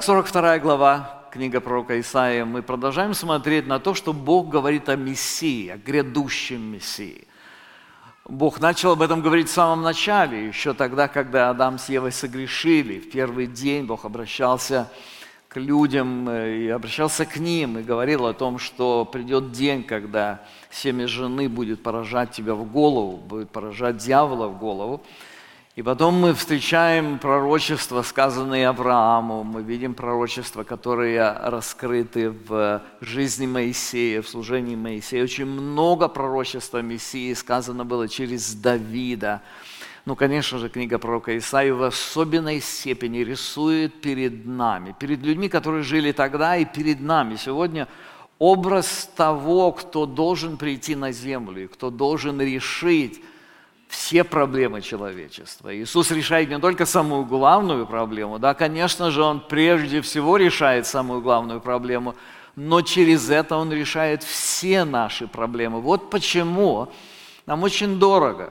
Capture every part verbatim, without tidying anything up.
сорок вторая глава, книга пророка Исаии. Мы продолжаем смотреть на то, что Бог говорит о Мессии, о грядущем Мессии. Бог начал об этом говорить в самом начале, еще тогда, когда Адам с Евой согрешили. В первый день Бог обращался к людям и обращался к ним и говорил о том, что придет день, когда семя жены будет поражать тебя в голову, будет поражать дьявола в голову. И потом мы встречаем пророчества, сказанные Аврааму, мы видим пророчества, которые раскрыты в жизни Моисея, в служении Моисея. Очень много пророчеств о Мессии сказано было через Давида. Ну, конечно же, книга пророка Исаии в особенной степени рисует перед нами, перед людьми, которые жили тогда, и перед нами сегодня образ того, кто должен прийти на землю, и кто должен решить все проблемы человечества. Иисус решает не только самую главную проблему, да, конечно же, Он прежде всего решает самую главную проблему, но через это Он решает все наши проблемы. Вот почему нам очень дорого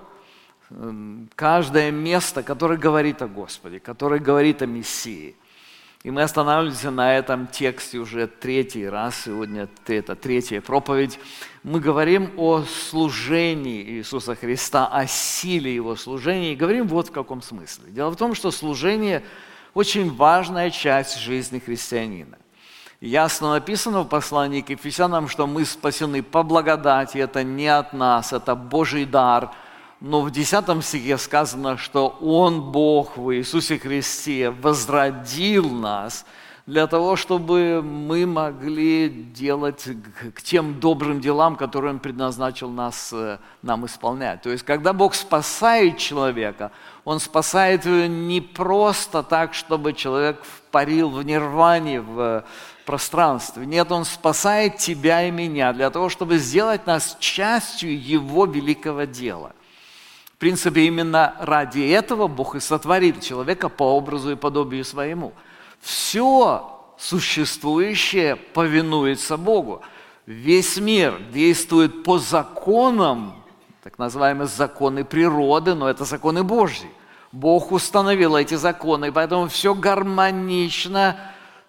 каждое место, которое говорит о Господе, которое говорит о Мессии. И мы останавливаемся на этом тексте уже третий раз, сегодня это третья проповедь. Мы говорим о служении Иисуса Христа, о силе Его служения, и говорим вот в каком смысле. Дело в том, что служение – очень важная часть жизни христианина. Ясно написано в послании к Ефесянам, что мы спасены по благодати, это не от нас, это Божий дар. Но в десятом стихе сказано, что Он, Бог в Иисусе Христе, возродил нас для того, чтобы мы могли делать к тем добрым делам, которые Он предназначил нас, нам исполнять. То есть, когда Бог спасает человека, Он спасает его не просто так, чтобы человек парил в нирване, в пространстве. Нет, Он спасает тебя и меня для того, чтобы сделать нас частью Его великого дела. В принципе, именно ради этого Бог и сотворил человека по образу и подобию своему. Все существующее повинуется Богу. Весь мир действует по законам, так называемые законы природы, но это законы Божьи. Бог установил эти законы, и поэтому все гармонично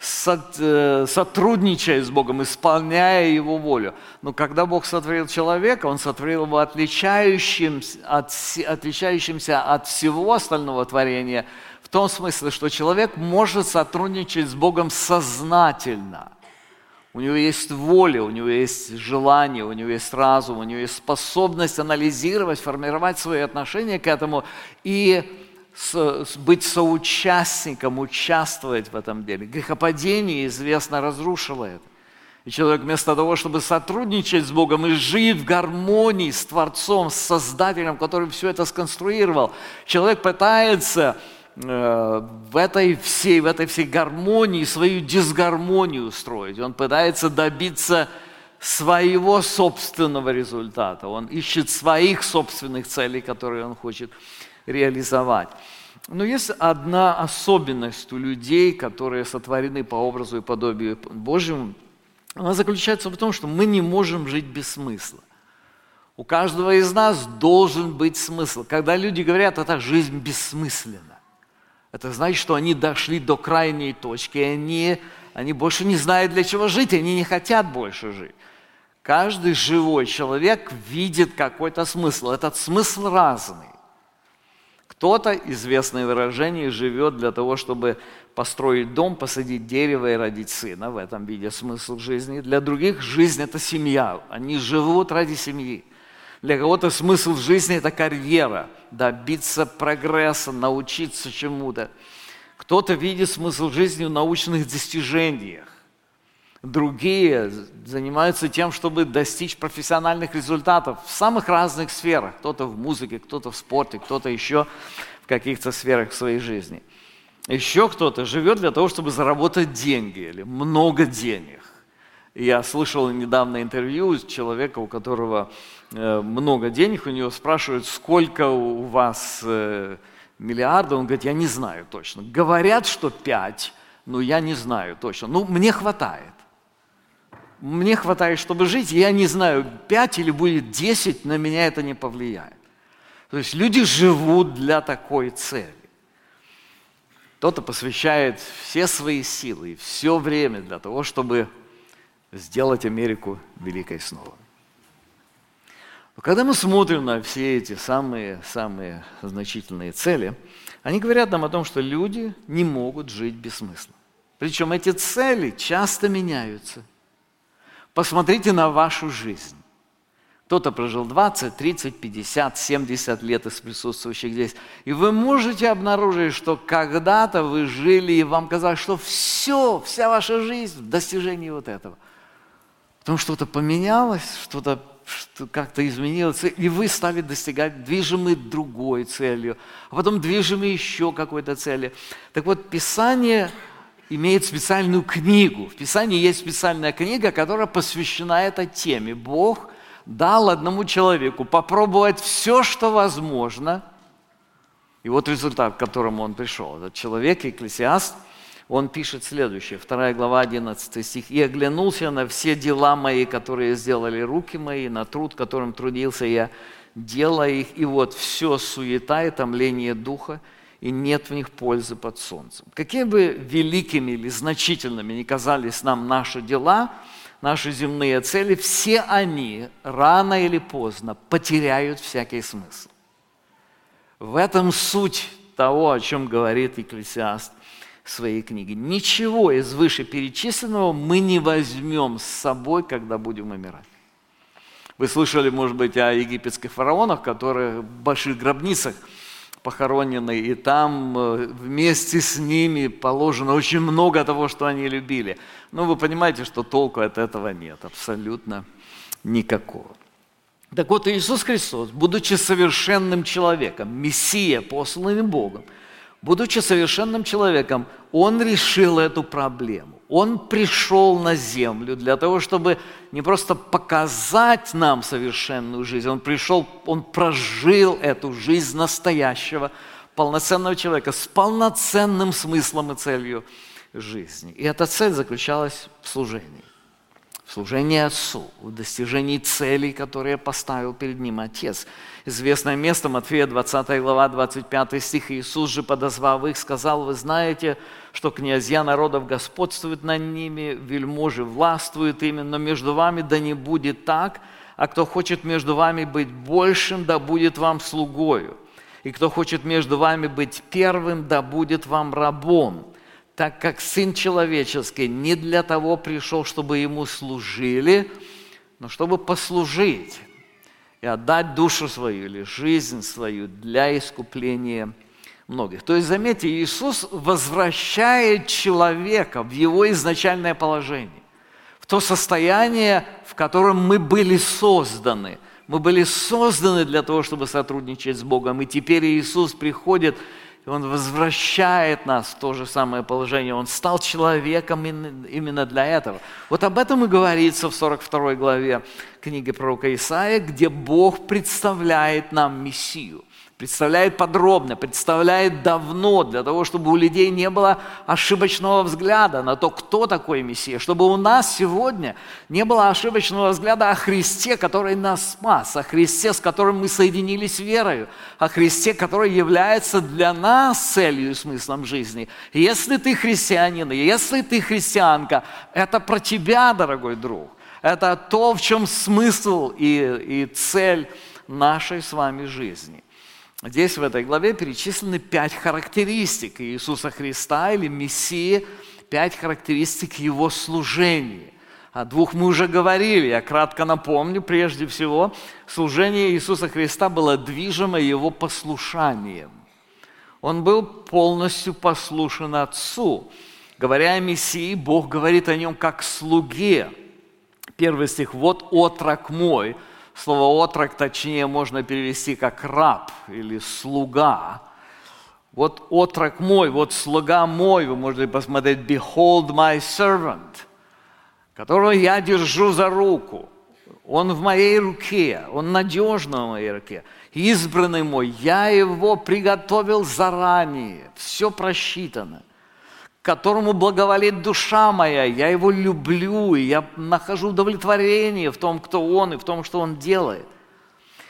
сотрудничая с Богом, исполняя Его волю. Но когда Бог сотворил человека, Он сотворил его отличающимся от, отличающимся от всего остального творения, в том смысле, что человек может сотрудничать с Богом сознательно. У него есть воля, у него есть желание, у него есть разум, у него есть способность анализировать, формировать свои отношения к этому и быть соучастником, участвовать в этом деле. Грехопадение, известно, разрушило это. И человек вместо того, чтобы сотрудничать с Богом и жить в гармонии с Творцом, с Создателем, который все это сконструировал, человек пытается э, в этой всей, в этой всей гармонии свою дисгармонию устроить. Он пытается добиться своего собственного результата. Он ищет своих собственных целей, которые он хочет реализовать. Но есть одна особенность у людей, которые сотворены по образу и подобию Божьему. Она заключается в том, что мы не можем жить без смысла. У каждого из нас должен быть смысл. Когда люди говорят, это жизнь бессмысленна, это значит, что они дошли до крайней точки, и они, они больше не знают, для чего жить, они не хотят больше жить. Каждый живой человек видит какой-то смысл. Этот смысл разный. Кто-то, известное выражение, живет для того, чтобы построить дом, посадить дерево и родить сына. В этом виде смысл жизни. Для других жизнь – это семья. Они живут ради семьи. Для кого-то смысл жизни – это карьера, добиться прогресса, научиться чему-то. Кто-то видит смысл жизни в научных достижениях. Другие занимаются тем, чтобы достичь профессиональных результатов в самых разных сферах. Кто-то в музыке, кто-то в спорте, кто-то еще в каких-то сферах своей жизни. Еще кто-то живет для того, чтобы заработать деньги или много денег. Я слышал недавно интервью человека, у которого много денег, у него спрашивают, сколько у вас миллиардов, он говорит, я не знаю точно. Говорят, что пять, но я не знаю точно. Ну, мне хватает. Мне хватает, чтобы жить, я не знаю, пять или будет десять, на меня это не повлияет. То есть люди живут для такой цели. Кто-то посвящает все свои силы и все время для того, чтобы сделать Америку великой снова. Но когда мы смотрим на все эти самые-самые значительные цели, они говорят нам о том, что люди не могут жить без смысла. Причем эти цели часто меняются. Посмотрите на вашу жизнь. Кто-то прожил двадцать, тридцать, пятьдесят, семьдесят лет из присутствующих здесь. И вы можете обнаружить, что когда-то вы жили, и вам казалось, что все, вся ваша жизнь в достижении вот этого. Потом что-то поменялось, что-то что как-то изменилось, и вы стали достигать, движимы другой целью, а потом движимы еще какой-то целью. Так вот, Писание имеет специальную книгу. В Писании есть специальная книга, которая посвящена этой теме. Бог дал одному человеку попробовать все, что возможно, и вот результат, к которому он пришел. Этот человек, Екклесиаст, он пишет следующее, вторая глава, одиннадцатый стих. «И оглянулся на все дела мои, которые сделали руки мои, на труд, которым трудился я, делая их, и вот все суета и томление духа, и нет в них пользы под солнцем». Какими бы великими или значительными ни казались нам наши дела, наши земные цели, все они рано или поздно потеряют всякий смысл. В этом суть того, о чем говорит Екклесиаст в своей книге. Ничего из вышеперечисленного мы не возьмем с собой, когда будем умирать. Вы слышали, может быть, о египетских фараонах, которые в больших гробницах похоронены, и там вместе с ними положено очень много того, что они любили. Но вы понимаете, что толку от этого нет, абсолютно никакого. Так вот, Иисус Христос, будучи совершенным человеком, Мессия, посланный Богом, будучи совершенным человеком, Он решил эту проблему. Он пришел на землю для того, чтобы не просто показать нам совершенную жизнь, Он пришел, Он прожил эту жизнь настоящего, полноценного человека с полноценным смыслом и целью жизни. И эта цель заключалась в служении. В служении Отцу, в достижении целей, которые поставил перед Ним Отец. Известное место, Матфея двадцатая глава, двадцать пятый стих. «Иисус же, подозвав их, сказал: вы знаете, что князья народов господствуют над ними, вельможи властвуют ими, но между вами да не будет так, а кто хочет между вами быть большим, да будет вам слугою, и кто хочет между вами быть первым, да будет вам рабом. Так как Сын Человеческий не для того пришел, чтобы Ему служили, но чтобы послужить и отдать душу свою или жизнь свою для искупления многих». То есть, заметьте, Иисус возвращает человека в его изначальное положение, в то состояние, в котором мы были созданы. Мы были созданы для того, чтобы сотрудничать с Богом, и теперь Иисус приходит, и Он возвращает нас в то же самое положение. Он стал человеком именно для этого. Вот об этом и говорится в сорок второй главе книги пророка Исаия, где Бог представляет нам Мессию. Представляет подробно, представляет давно, для того, чтобы у людей не было ошибочного взгляда на то, кто такой Мессия, чтобы у нас сегодня не было ошибочного взгляда о Христе, который нас спас, о Христе, с которым мы соединились верою, о Христе, который является для нас целью и смыслом жизни. Если ты христианин, если ты христианка, это про тебя, дорогой друг. Это то, в чем смысл и, и цель нашей с вами жизни. Здесь в этой главе перечислены пять характеристик Иисуса Христа или Мессии, пять характеристик Его служения. О двух мы уже говорили, я кратко напомню. Прежде всего, служение Иисуса Христа было движимо Его послушанием. Он был полностью послушен Отцу. Говоря о Мессии, Бог говорит о Нем как слуге. Первый стих: «Вот отрок мой». Слово «отрок» точнее можно перевести как «раб» или «слуга». Вот отрок мой, вот слуга мой, вы можете посмотреть «Behold my servant», которого я держу за руку. Он в моей руке, он надежно в моей руке. Избранный мой, я его приготовил заранее, все просчитано. Которому благоволит душа моя, я его люблю, и я нахожу удовлетворение в том, кто он, и в том, что он делает.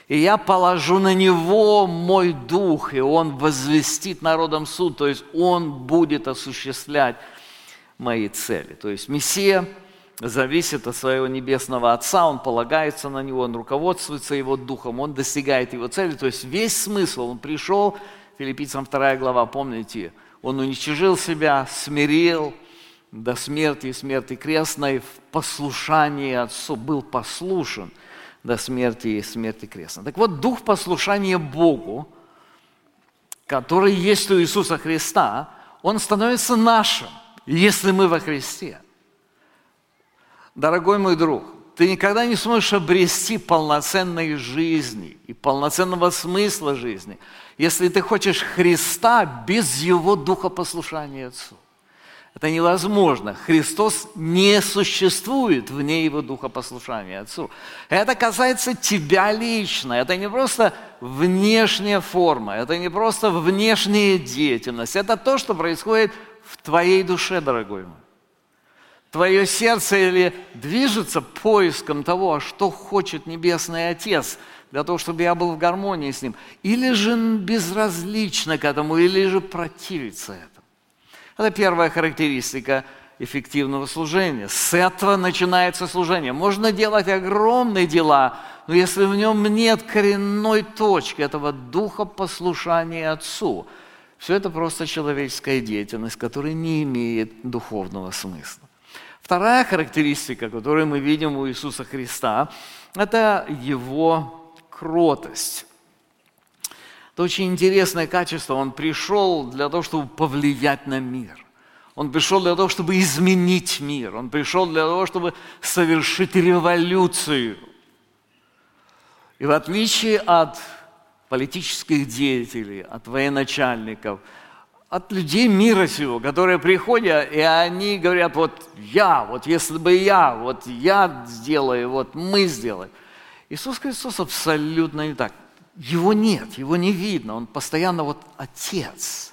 И я положу на него мой дух, и он возвестит народам суд, то есть он будет осуществлять мои цели. То есть Мессия зависит от своего небесного Отца, он полагается на него, он руководствуется его духом, он достигает его цели. То есть весь смысл, он пришел, Филиппийцам вторая глава, помните, он уничижил себя, смирил до смерти и смерти крестной в послушании Отцу, был послушен до смерти и смерти крестной. Так вот, дух послушания Богу, который есть у Иисуса Христа, он становится нашим, если мы во Христе. Дорогой мой друг, ты никогда не сможешь обрести полноценной жизни и полноценного смысла жизни, если ты хочешь Христа без Его духа послушания Отцу. Это невозможно. Христос не существует вне Его духа послушания Отцу. Это касается тебя лично. Это не просто внешняя форма, это не просто внешняя деятельность. Это то, что происходит в твоей душе, дорогой мой. Твое сердце или движется поиском того, что хочет Небесный Отец, для того, чтобы я был в гармонии с Ним, или же безразлично к этому, или же противится этому. Это первая характеристика эффективного служения. С этого начинается служение. Можно делать огромные дела, но если в нем нет коренной точки этого духа послушания Отцу, все это просто человеческая деятельность, которая не имеет духовного смысла. Вторая характеристика, которую мы видим у Иисуса Христа, это Его кротость. Это очень интересное качество. Он пришел для того, чтобы повлиять на мир. Он пришел для того, чтобы изменить мир. Он пришел для того, чтобы совершить революцию. И в отличие от политических деятелей, от военачальников, от людей мира сего, которые приходят, и они говорят, вот я, вот если бы я, вот я сделаю, вот мы сделаем. Иисус Христос абсолютно не так. Его нет, его не видно, он постоянно вот Отец.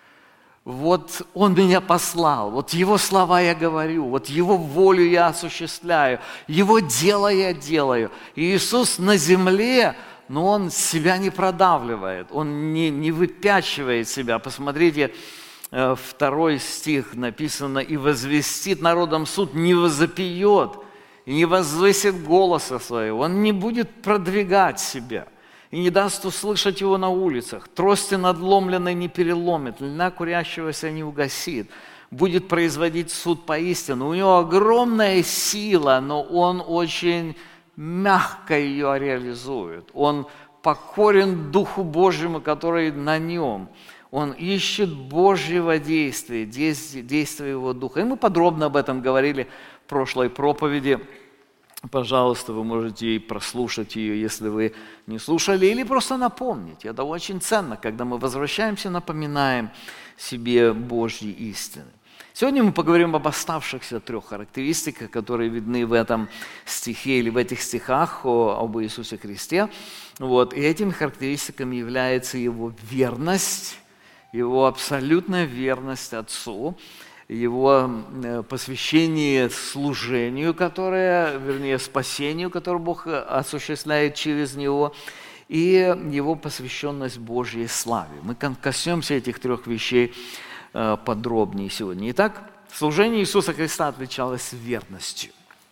Вот Он меня послал, вот Его слова я говорю, вот Его волю я осуществляю, Его дело я делаю. И Иисус на земле, но Он себя не продавливает, Он не, не выпячивает себя. Посмотрите, второй стих написано, «И возвестит народам суд, не возопьет, и не возвысит голоса своего». Он не будет продвигать себя. И не даст услышать его на улицах. Трости надломленной не переломит, льна курящегося не угасит. Будет производить суд поистину. У него огромная сила, но он очень мягко ее реализует. Он покорен Духу Божьему, который на нем. Он ищет Божьего действия, действия Его Духа. И мы подробно об этом говорили в прошлой проповеди. Пожалуйста, вы можете и прослушать ее, если вы не слушали, или просто напомнить. Это очень ценно, когда мы возвращаемся, напоминаем себе Божьи истины. Сегодня мы поговорим об оставшихся трех характеристиках, которые видны в этом стихе или в этих стихах об Иисусе Христе. Вот. И этими характеристиками является Его верность, Его абсолютная верность Отцу, Его посвящение служению, которое, вернее, спасению, которое Бог осуществляет через Него, и Его посвященность Божьей славе. Мы коснемся этих трех вещей подробнее сегодня. Итак, служение Иисуса Христа отличалось верностью.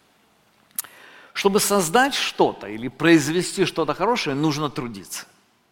Чтобы создать что-то или произвести что-то хорошее, нужно трудиться.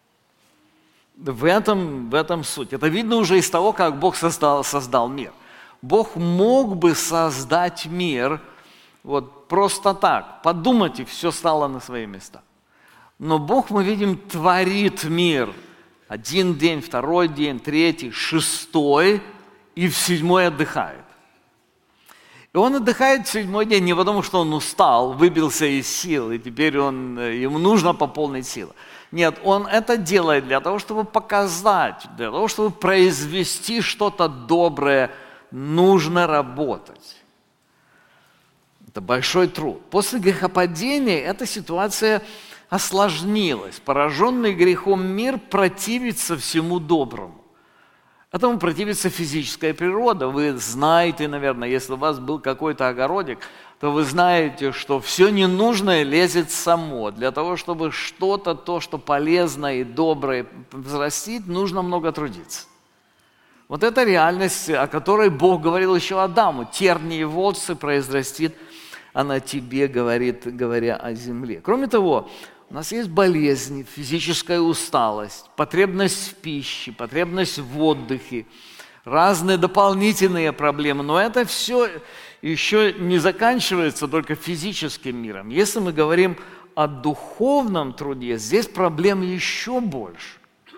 В этом, в этом суть. Это видно уже из того, как Бог создал, создал мир. Бог мог бы создать мир вот просто так, подумать, и все стало на свои места. Но Бог, мы видим, творит мир. Один день, второй день, третий, шестой, и в седьмой отдыхает. И он отдыхает в седьмой день не потому, что он устал, выбился из сил, и теперь он, ему нужно пополнить силы. Нет, он это делает для того, чтобы показать, для того, чтобы произвести что-то доброе. Нужно работать. Это большой труд. После грехопадения эта ситуация осложнилась. Пораженный грехом мир противится всему доброму. Этому противится физическая природа. Вы знаете, наверное, если у вас был какой-то огородик, то вы знаете, что все ненужное лезет само. Для того, чтобы что-то, то, что полезное и доброе взрастить, нужно много трудиться. Вот это реальность, о которой Бог говорил еще Адаму. Тернии и волчцы произрастит она тебе, говорит, говоря о земле. Кроме того, у нас есть болезни, физическая усталость, потребность в пище, потребность в отдыхе, разные дополнительные проблемы. Но это все еще не заканчивается только физическим миром. Если мы говорим о духовном труде, здесь проблем еще больше.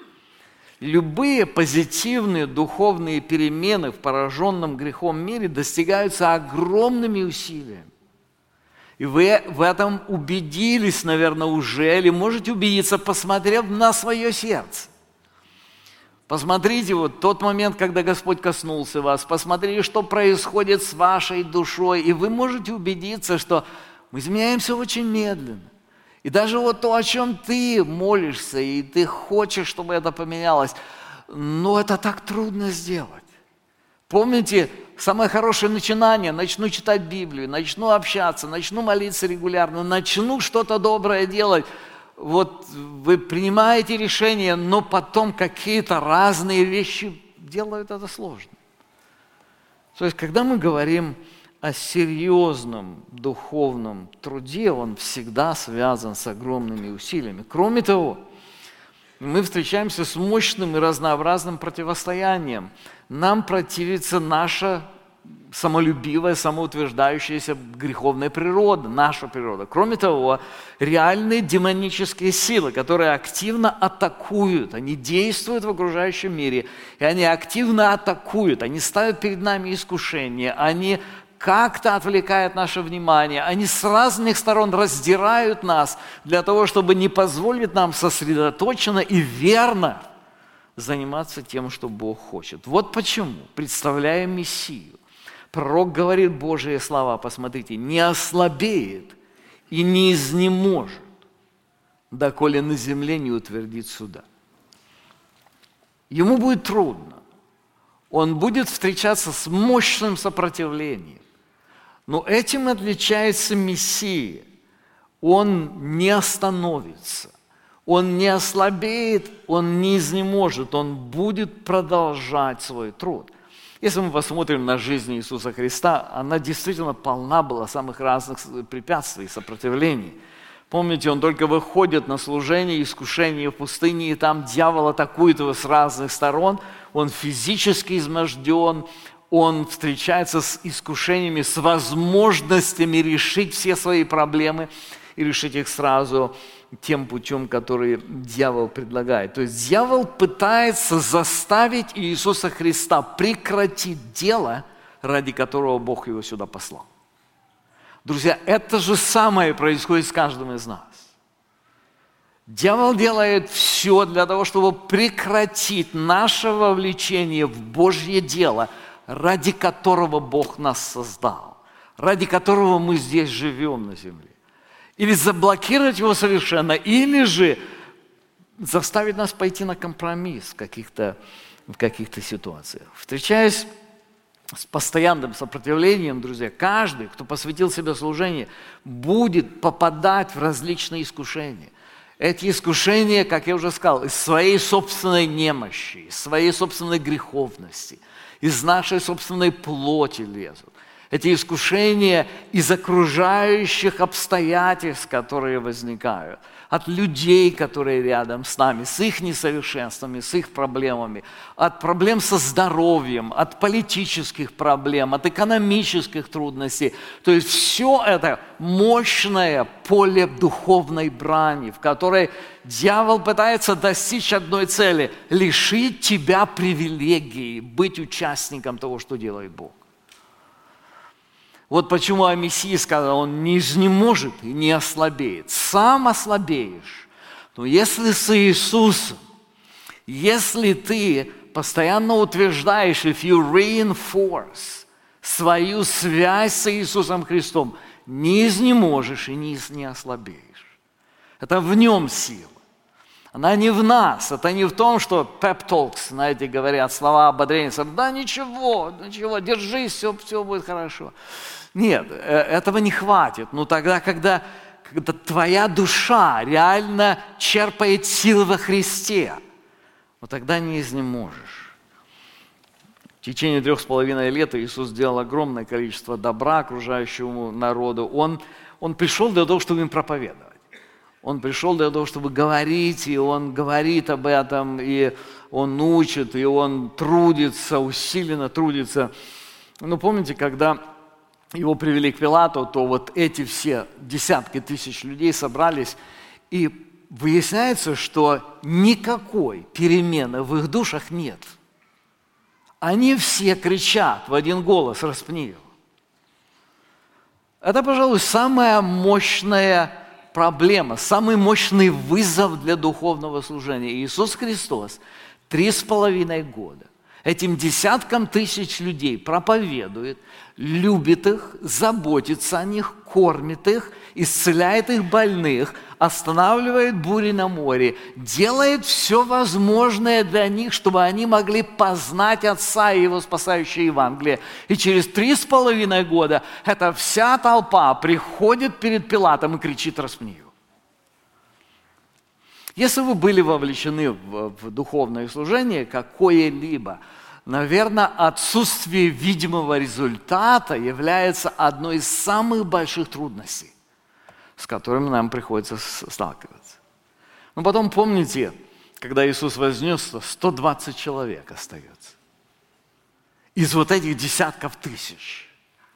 Любые позитивные духовные перемены в пораженном грехом мире достигаются огромными усилиями. И вы в этом убедились, наверное, уже, или можете убедиться, посмотрев на свое сердце. Посмотрите вот тот момент, когда Господь коснулся вас, посмотрите, что происходит с вашей душой, и вы можете убедиться, что мы изменяемся очень медленно. И даже вот то, о чем ты молишься, и ты хочешь, чтобы это поменялось, но это так трудно сделать. Помните, самое хорошее начинание – начну читать Библию, начну общаться, начну молиться регулярно, начну что-то доброе делать. Вот вы принимаете решение, но потом какие-то разные вещи делают это сложно. То есть, когда мы говорим о серьезном духовном труде, он всегда связан с огромными усилиями. Кроме того, мы встречаемся с мощным и разнообразным противостоянием. Нам противится наша самолюбивая, самоутверждающаяся греховная природа, наша природа. Кроме того, реальные демонические силы, которые активно атакуют, они действуют в окружающем мире, и они активно атакуют, они ставят перед нами искушения, они как-то отвлекают наше внимание, они с разных сторон раздирают нас для того, чтобы не позволить нам сосредоточенно и верно заниматься тем, что Бог хочет. Вот почему, представляя Мессию, пророк говорит Божьи слова, посмотрите, не ослабеет и не изнеможет, доколе на земле не утвердит суда. Ему будет трудно, он будет встречаться с мощным сопротивлением. Но этим отличается Мессия. Он не остановится, он не ослабеет, он не изнеможет, он будет продолжать свой труд. Если мы посмотрим на жизнь Иисуса Христа, она действительно полна была самых разных препятствий и сопротивлений. Помните, он только выходит на служение, искушение в пустыне, и там дьявол атакует его с разных сторон, он физически изможден, он встречается с искушениями, с возможностями решить все свои проблемы и решить их сразу тем путем, который дьявол предлагает. То есть дьявол пытается заставить Иисуса Христа прекратить дело, ради которого Бог его сюда послал. Друзья, это же самое происходит с каждым из нас. Дьявол делает все для того, чтобы прекратить наше вовлечение в Божье дело, ради которого Бог нас создал, ради которого мы здесь живем на земле. Или заблокировать его совершенно, или же заставить нас пойти на компромисс в каких-то, в каких-то ситуациях. Встречаясь с постоянным сопротивлением, друзья, каждый, кто посвятил себе служению, будет попадать в различные искушения. Эти искушения, как я уже сказал, из своей собственной немощи, из своей собственной греховности, из нашей собственной плоти лезут. Эти искушения из окружающих обстоятельств, которые возникают, от людей, которые рядом с нами, с их несовершенствами, с их проблемами, от проблем со здоровьем, от политических проблем, от экономических трудностей. То есть все это мощное поле духовной брани, в которой дьявол пытается достичь одной цели – лишить тебя привилегии, быть участником того, что делает Бог. Вот почему о Мессии сказано, он не изнеможет и не ослабеет. Сам ослабеешь. Но если с Иисусом, если ты постоянно утверждаешь, if you reinforce свою связь с Иисусом Христом, не изнеможешь и не, не ослабеешь. Это в нем сила. Она не в нас, это не в том, что pep talks, знаете, говорят, слова ободрения. Да ничего, ничего, держись, все, все будет хорошо. Нет, этого не хватит. Но тогда, когда, когда твоя душа реально черпает силы во Христе, вот тогда не изнеможешь. В течение трех с половиной лет Иисус сделал огромное количество добра окружающему народу. Он, он пришел для того, чтобы им проповедовать. Он пришел для того, чтобы говорить, и Он говорит об этом, и Он учит, и Он трудится, усиленно трудится. Ну, помните, когда Его привели к Пилату, то вот эти все десятки тысяч людей собрались, и выясняется, что никакой перемены в их душах нет. Они все кричат в один голос: «Распни его». Это, пожалуй, самая мощная проблема, самый мощный вызов для духовного служения. Иисус Христос три с половиной года этим десяткам тысяч людей проповедует, любит их, заботится о них, кормит их, исцеляет их больных, останавливает бури на море, делает все возможное для них, чтобы они могли познать Отца и Его спасающее Евангелие. И через три с половиной года эта вся толпа приходит перед Пилатом и кричит: «Распни его». Если вы были вовлечены в, в духовное служение какое-либо, наверное, отсутствие видимого результата является одной из самых больших трудностей, с которыми нам приходится сталкиваться. Но потом помните, когда Иисус вознесся, сто двадцать человек остается из вот этих десятков тысяч.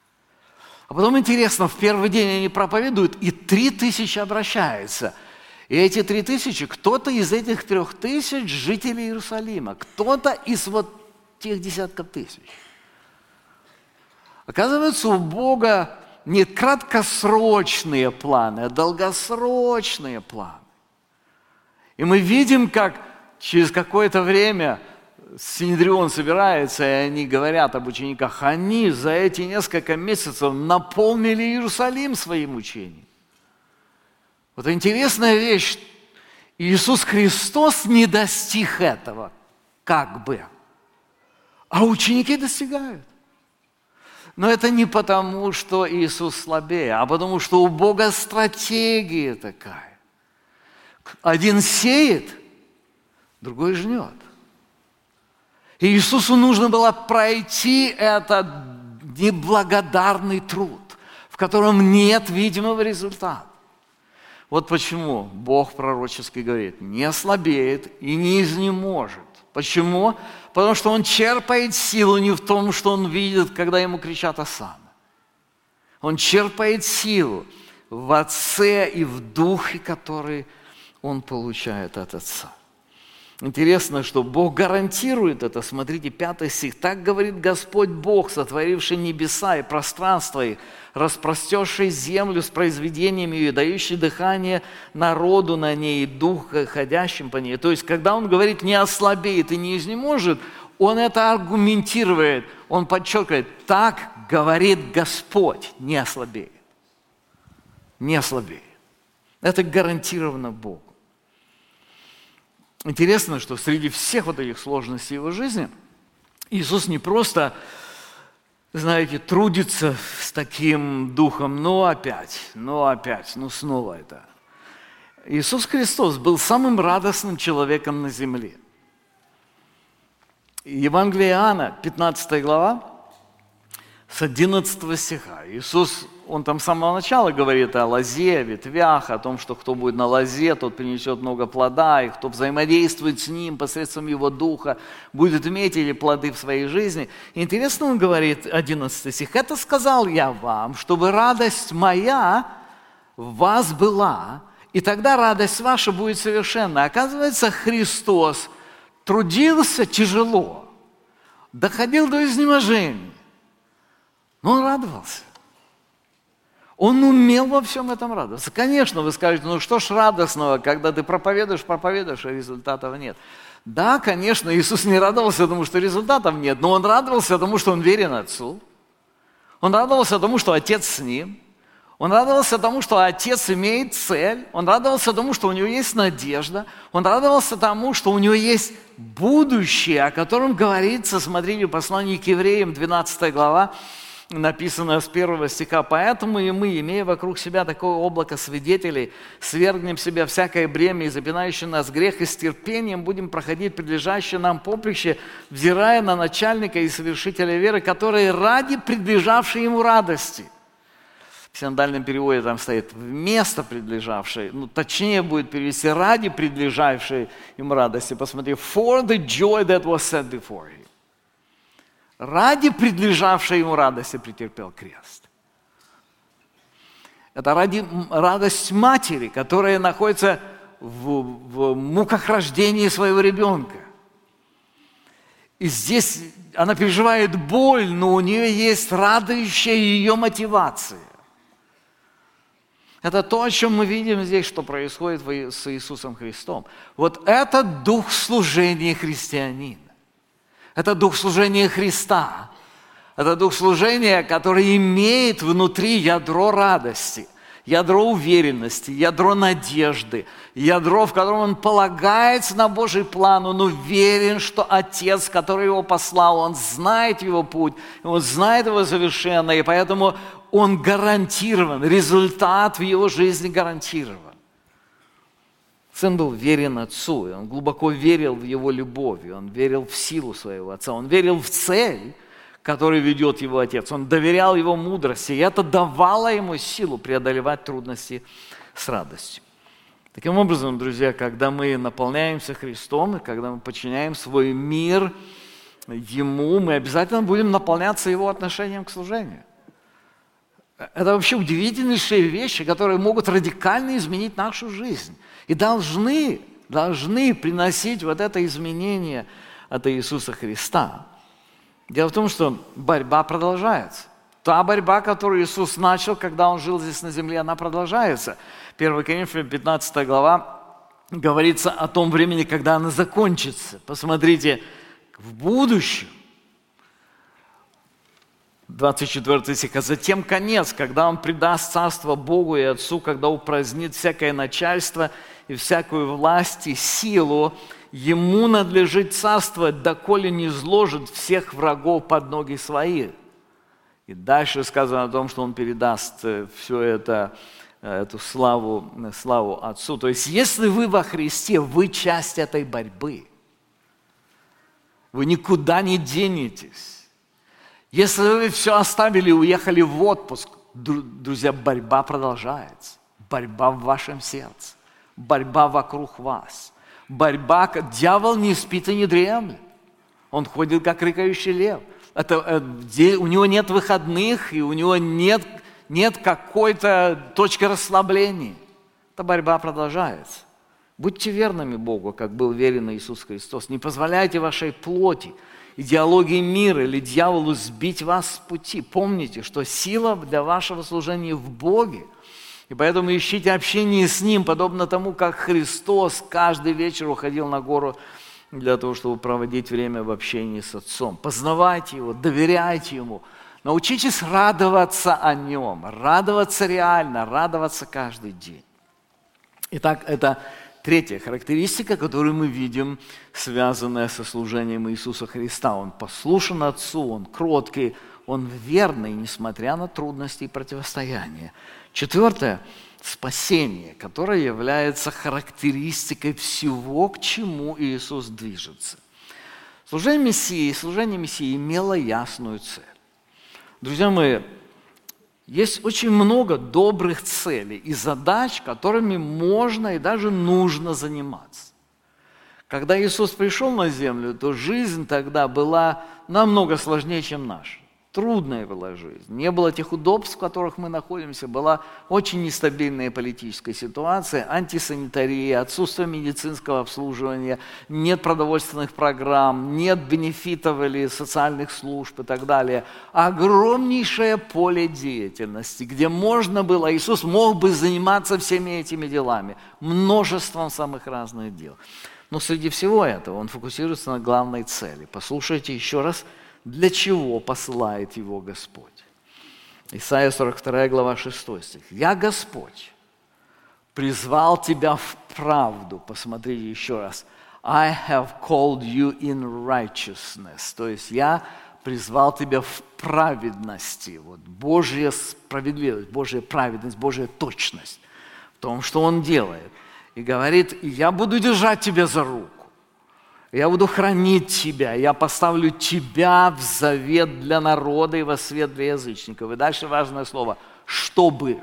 А потом интересно, в первый день они проповедуют, и три тысячи обращаются. И эти три тысячи, кто-то из этих трех тысяч жителей Иерусалима, кто-то из вот тех десятков тысяч. Оказывается, у Бога не краткосрочные планы, а долгосрочные планы. И мы видим, как через какое-то время Синедрион собирается, и они говорят об учениках: они за эти несколько месяцев наполнили Иерусалим своим учением. Вот интересная вещь. Иисус Христос не достиг этого, как бы, а ученики достигают. Но это не потому, что Иисус слабее, а потому, что у Бога стратегия такая. Один сеет, другой жнет. И Иисусу нужно было пройти этот неблагодарный труд, в котором нет видимого результата. Вот почему Бог пророчески говорит: не ослабеет и не изнеможет. Почему? Потому что Он черпает силу не в том, что Он видит, когда Ему кричат осанна. Он черпает силу в Отце и в Духе, который Он получает от Отца. Интересно, что Бог гарантирует это. Смотрите, пятый стих. «Так говорит Господь Бог, сотворивший небеса и пространство их, распростерший землю с произведениями ее, дающий дыхание народу на ней и дух ходящим по ней». То есть, когда Он говорит «не ослабеет и не изнеможет», Он это аргументирует, Он подчеркивает: «Так говорит Господь, не ослабеет». Не ослабеет. Это гарантировано Богу. Интересно, что среди всех вот этих сложностей его жизни Иисус не просто, знаете, трудится с таким духом: ну опять, ну опять, ну снова это. Иисус Христос был самым радостным человеком на земле. Евангелие Иоанна, пятнадцатая глава, с одиннадцатого стиха. Иисус, Он там с самого начала говорит о лозе, ветвях, о том, что кто будет на лозе, тот принесет много плода, и кто взаимодействует с Ним посредством Его Духа, будет иметь эти плоды в своей жизни. И интересно, Он говорит, одиннадцатый стих: «Это сказал я вам, чтобы радость моя в вас была, и тогда радость ваша будет совершенна». Оказывается, Христос трудился тяжело, доходил до изнеможения, но Он радовался. Он умел во всем этом радоваться. Конечно, вы скажете: ну что ж радостного, когда ты проповедуешь, проповедуешь, а результатов нет. Да, конечно, Иисус не радовался тому, что результатов нет, но Он радовался тому, что Он верен Отцу. Он радовался тому, что Отец с Ним. Он радовался тому, что Отец имеет цель. Он радовался тому, что у него есть надежда. Он радовался тому, что у него есть будущее, о котором говорится, смотрите, в послании к евреям, двенадцатая глава, написано с первого стиха. «Поэтому и мы, имея вокруг себя такое облако свидетелей, свергнем в себя всякое бремя и запинающий нас грех, и с терпением будем проходить предлежащее нам поприще, взирая на начальника и совершителя веры, который ради предлежавшей ему радости». В синодальном переводе там стоит «вместо предлежавшей», ну, точнее будет перевести «ради предлежавшей ему радости». Посмотри, «for the joy that was set before him». Ради предлежавшей ему радости претерпел крест. Это ради радость матери, которая находится в, в муках рождения своего ребенка. И здесь она переживает боль, но у нее есть радующая ее мотивация. Это то, о чем мы видим здесь, что происходит с Иисусом Христом. Вот это дух служения христианина. Это дух служения Христа. Это дух служения, который имеет внутри ядро радости, ядро уверенности, ядро надежды, ядро, в котором он полагается на Божий план, он уверен, что Отец, который его послал, он знает его путь, он знает его совершенно, и поэтому он гарантирован, результат в его жизни гарантирован. Сын был верен Отцу, и он глубоко верил в его любовь, и он верил в силу своего Отца, он верил в цель, которую ведет его Отец, он доверял его мудрости, и это давало ему силу преодолевать трудности с радостью. Таким образом, друзья, когда мы наполняемся Христом, и когда мы подчиняем свой мир Ему, мы обязательно будем наполняться Его отношением к служению. Это вообще удивительнейшие вещи, которые могут радикально изменить нашу жизнь. И должны, должны приносить вот это изменение от Иисуса Христа. Дело в том, что борьба продолжается. Та борьба, которую Иисус начал, когда Он жил здесь на земле, она продолжается. первое Коринфянам пятнадцатая глава говорится о том времени, когда она закончится. Посмотрите, в будущем. двадцать четвёртый стих. «А затем конец, когда Он предаст царство Богу и Отцу, когда упразднит всякое начальство и всякую власть и силу, Ему надлежит царствовать, доколе не изложит всех врагов под ноги свои». И дальше сказано о том, что Он передаст все это, эту славу, славу Отцу. То есть, если вы во Христе, вы часть этой борьбы. Вы никуда не денетесь. Если вы все оставили и уехали в отпуск, друзья, борьба продолжается. Борьба в вашем сердце. Борьба вокруг вас. Борьба, дьявол не спит и не дремлет. Он ходит, как рыкающий лев. Это, у него нет выходных, и у него нет, нет какой-то точки расслабления. Эта борьба продолжается. Будьте верными Богу, как был верен Иисус Христос. Не позволяйте вашей плоти, идеологии мира или дьяволу сбить вас с пути. Помните, что сила для вашего служения в Боге. И поэтому ищите общение с Ним, подобно тому, как Христос каждый вечер уходил на гору для того, чтобы проводить время в общении с Отцом. Познавайте Его, доверяйте Ему. Научитесь радоваться о Нем, радоваться реально, радоваться каждый день. Итак, это третья характеристика, которую мы видим, связанная со служением Иисуса Христа. Он послушен Отцу, Он кроткий, Он верный, несмотря на трудности и противостояния. Четвертое – спасение, которое является характеристикой всего, к чему Иисус движется. Служение Мессии, служение Мессии имело ясную цель. Друзья мои, есть очень много добрых целей и задач, которыми можно и даже нужно заниматься. Когда Иисус пришел на землю, то жизнь тогда была намного сложнее, чем наша. Трудная была жизнь. Не было тех удобств, в которых мы находимся. Была очень нестабильная политическая ситуация, антисанитария, отсутствие медицинского обслуживания, нет продовольственных программ, нет бенефитов или социальных служб и так далее. Огромнейшее поле деятельности, где можно было, Иисус мог бы заниматься всеми этими делами, множеством самых разных дел. Но среди всего этого Он фокусируется на главной цели. Послушайте еще раз, для чего посылает Его Господь. Исайя сорок вторая глава, шестой стих. «Я Господь, призвал тебя в правду». Посмотрите еще раз. «I have called you in righteousness». То есть я призвал тебя в праведности. Вот Божья справедливость, Божья праведность, Божья точность в том, что Он делает. И говорит: «Я буду держать тебя за руку. Я буду хранить тебя, я поставлю тебя в завет для народа и во свет для язычников». И дальше важное слово «чтобы».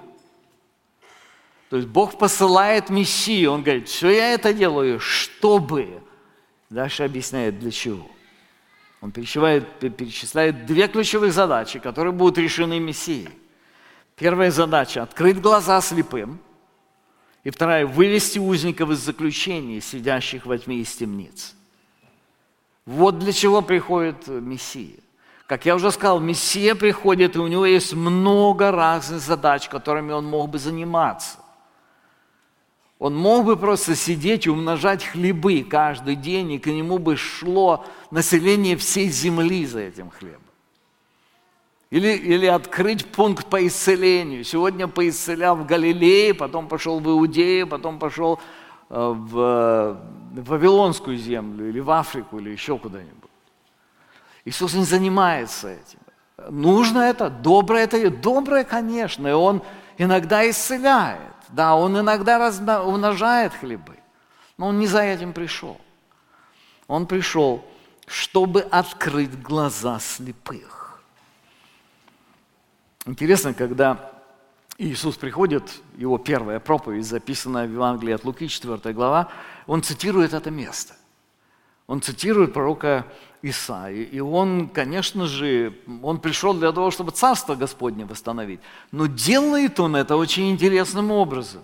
То есть Бог посылает Мессию, Он говорит: все я это делаю, чтобы. Дальше объясняет, для чего. Он перечисляет, перечисляет две ключевых задачи, которые будут решены Мессией. Первая задача – открыть глаза слепым. И вторая – вывести узников из заключения, сидящих во тьме из темниц. Вот для чего приходит Мессия. Как я уже сказал, Мессия приходит, и у него есть много разных задач, которыми он мог бы заниматься. Он мог бы просто сидеть и умножать хлебы каждый день, и к нему бы шло население всей земли за этим хлебом. Или, или открыть пункт по исцелению. Сегодня поисцелял в Галилее, потом пошел в Иудею, потом пошел в, в Вавилонскую землю, или в Африку, или еще куда-нибудь. Иисус не занимается этим. Нужно это, доброе это, доброе, конечно, и Он иногда исцеляет. Да, Он иногда разна, умножает хлебы, но Он не за этим пришел. Он пришел, чтобы открыть глаза слепых. Интересно, когда Иисус приходит, Его первая проповедь, записанная в Евангелии от Луки, четвёртая глава, Он цитирует это место. Он цитирует пророка Исаии, и он, конечно же, он пришел для того, чтобы Царство Господне восстановить, но делает он это очень интересным образом.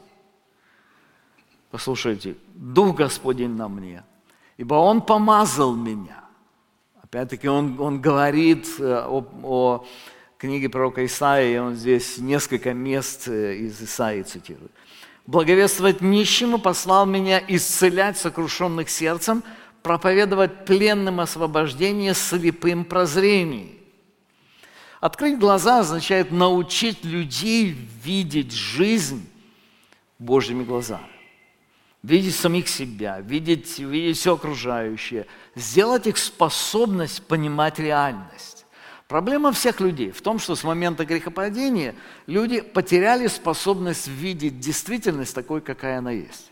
Послушайте, Дух Господень на мне, ибо Он помазал меня. Опять-таки он, он говорит о, о книге пророка Исаии, он здесь несколько мест из Исаии цитирует. «Благовествовать нищему послал меня исцелять сокрушенных сердцем, проповедовать пленным освобождение, слепым прозрение». Открыть глаза означает научить людей видеть жизнь Божьими глазами. Видеть самих себя, видеть, видеть все окружающее. Сделать их способность понимать реальность. Проблема всех людей в том, что с момента грехопадения люди потеряли способность видеть действительность такой, какая она есть.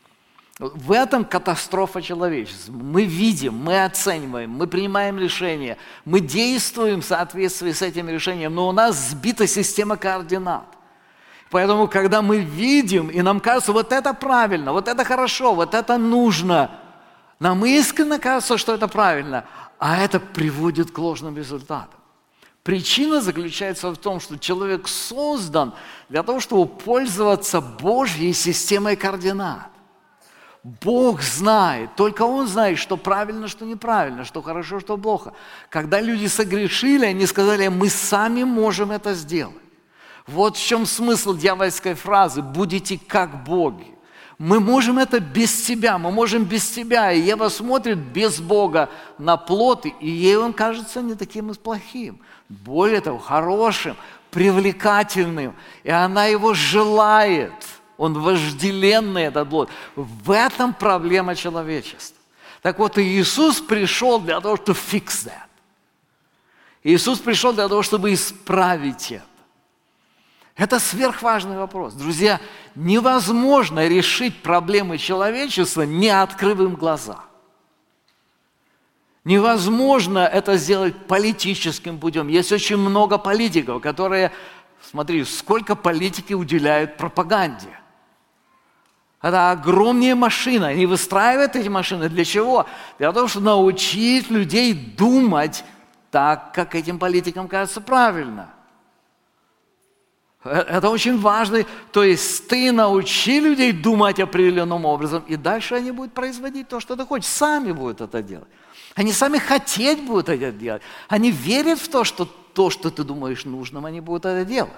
В этом катастрофа человечества. Мы видим, мы оцениваем, мы принимаем решения, мы действуем в соответствии с этим решением, но у нас сбита система координат. Поэтому, когда мы видим, и нам кажется, вот это правильно, вот это хорошо, вот это нужно, нам искренне кажется, что это правильно, а это приводит к ложным результатам. Причина заключается в том, что человек создан для того, чтобы пользоваться Божьей системой координат. Бог знает, только Он знает, что правильно, что неправильно, что хорошо, что плохо. Когда люди согрешили, они сказали: мы сами можем это сделать. Вот в чем смысл дьявольской фразы «будете как боги». Мы можем это без тебя, мы можем без тебя. И Ева смотрит без Бога на плод, и ей он кажется не таким и плохим. Более того, хорошим, привлекательным. И она его желает. Он вожделенный, этот плод. В этом проблема человечества. Так вот, Иисус пришел для того, чтобы fix that. Иисус пришел для того, чтобы исправить это. Это сверхважный вопрос. Друзья, невозможно решить проблемы человечества, не открыв им глаза. Невозможно это сделать политическим путем. Есть очень много политиков, которые, смотри, сколько политики уделяют пропаганде. Это огромные машины. Они выстраивают эти машины для чего? Для того, чтобы научить людей думать так, как этим политикам кажется правильно. Это очень важно. То есть ты научи людей думать определенным образом, и дальше они будут производить то, что ты хочешь. Сами будут это делать. Они сами хотеть будут это делать. Они верят в то, что то, что ты думаешь нужным, они будут это делать.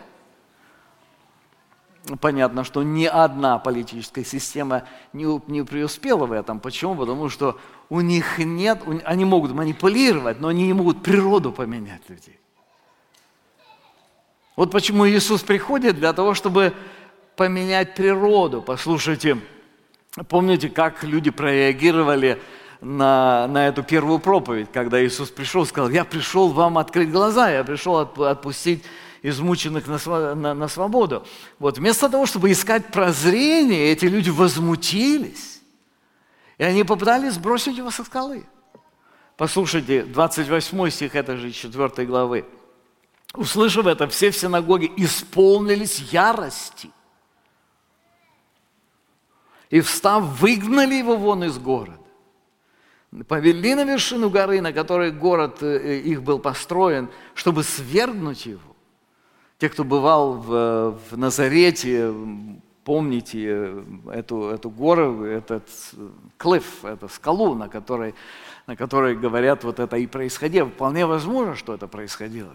Понятно, что ни одна политическая система не, не преуспела в этом. Почему? Потому что у них нет, они могут манипулировать, но они не могут природу поменять людей. Вот почему Иисус приходит для того, чтобы поменять природу. Послушайте, помните, как люди прореагировали на, на эту первую проповедь, когда Иисус пришел, сказал: я пришел вам открыть глаза, я пришел отпустить измученных на, на, на свободу. Вот вместо того, чтобы искать прозрение, эти люди возмутились, и они попытались сбросить его со скалы. Послушайте, двадцать восьмой стих этой же четвёртой главы. Услышав это, все в синагоге исполнились ярости. И, встав, выгнали его вон из города. Повели на вершину горы, на которой город их был построен, чтобы свергнуть его. Те, кто бывал в, в Назарете, помните эту, эту гору, этот клифф, эту скалу, на которой, на которой говорят, вот это и происходило. Вполне возможно, что это происходило.